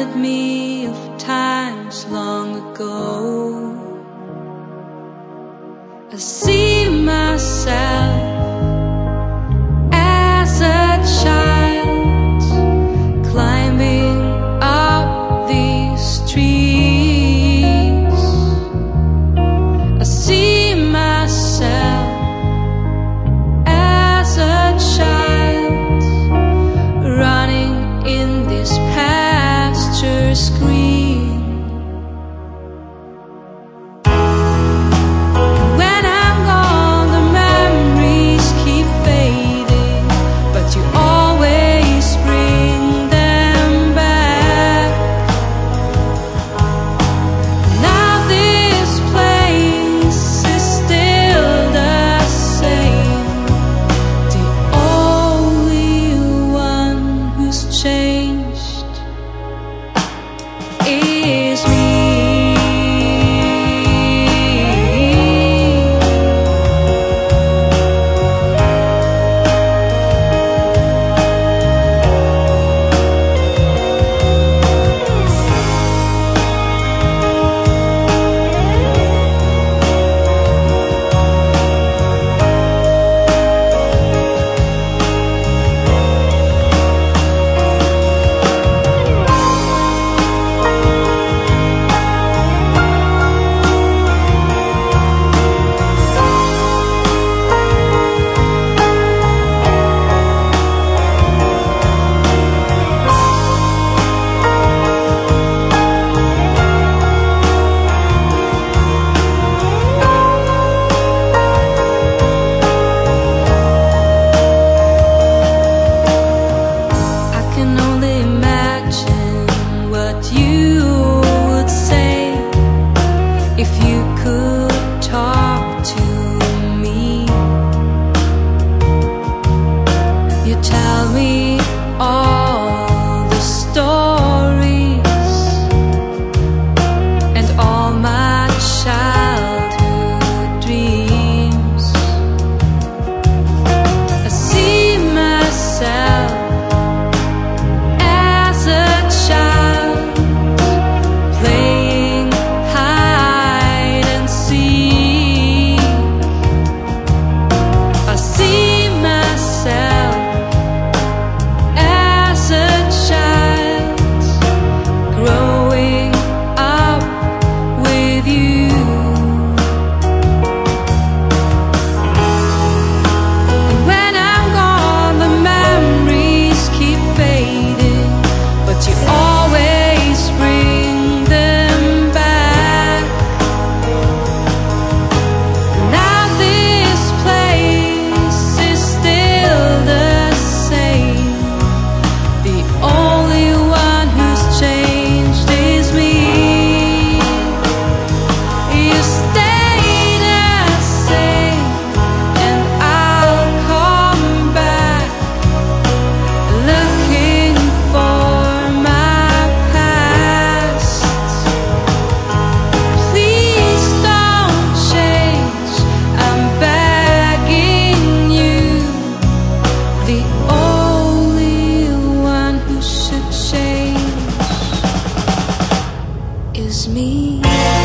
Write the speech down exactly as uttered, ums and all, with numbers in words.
reminded me of times long ago. I see myself as a child climbing up these trees. I see myself as a child running in this pastures green. When I'm gone, the memories keep fading, but you always bring them back. Now this place is still the same. The only one who's changed is me. If you could talk to me, you tell me all the stories and all my childhood dreams. I see myself as a child playing hide and seek. I see myself as a child growing up with you. And when I'm gone, the memories keep fading, but you always bring them back. Now this place is still the same. The only one who's changed is me. You stay the same, and I'll come back looking for my past. Please don't change, I'm begging you. The only one who should change is me.